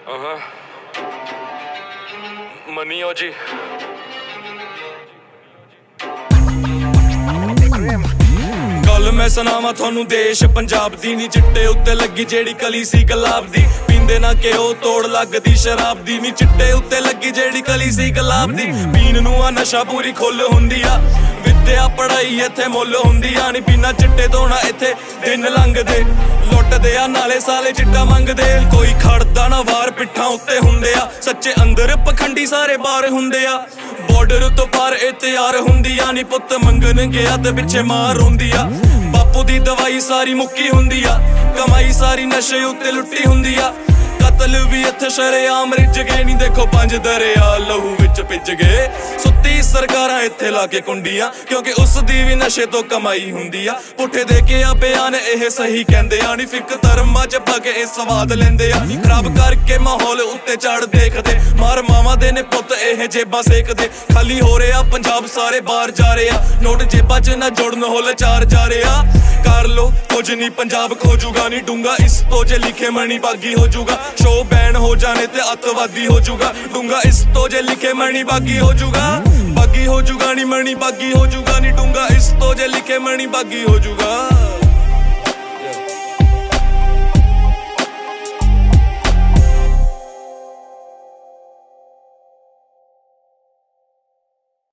मनियो जी गल मैं सुनावा थानू देश पंजाब दी नी चिट्टे उत्ते लगी जेड़ी कली सी गुलाब दी पींदे ना कि ओ तोड़ लगदी शराब दी नी चिट्टे उत्ते लगी जेड़ी कली सी गुलाब दी पीन नू आ नशा पूरी खुल हुंदी आ विद्या पढ़ाई इत्थे मुल हुंदी आ नी पीना चिट्टे तो ना इत्थे दिन लंघदे लुटदे आ नाले साले चिट्टा मंगदे कोई खड़दा ना वार पिट्ठां उत्ते हुंदे आ सच्चे अंदर पखंडी सारे बाहर हुंदे आ बॉर्डर तो पार ए तैयार हुंदी आ नी पुत्त मंगन गया ते पिछे मार हुंदी आ बापू दी दवाई सारी मुक्की हुंदी आ कमाई सारी नशे उत्ते लुट्टी हुंदी आ कतल भी इत्थे शरेआम रिज गए नी देखो पंज दरिया लहू विच भिज गए सुत्ती सरकारां इत्थे लाके कुंडियां क्योंकि उस दी भी नशे तो कमाई हुंदी आ पुठे दे के आ बयान एह सही कहंदे आ नी फिक धर्मां च पगे इह स्वाद लैंदे आ खराब करके माहौल उत्ते चढ़ देखदे मार मावां दे ने पुत्त एह जेबां सेकदे खाली हो रिहा पंजाब सारे बाहर जा रिहा नोट जेबां च ना जुड़न हो लाचार जा रिहा कर लो कुछ नहीं पंजाब खोजूगा नी डूंगा इस तो जे लिखे मनी बागी हो जूगा शो बैन हो जाने ते अतवादी हो जूगा डूंगा इस तो जे लिखे मनी बागी हो जूगा नी मनी बागी हो जूगा नी डूंगा इस तो जे लिखे मनी बागी हो जूगा।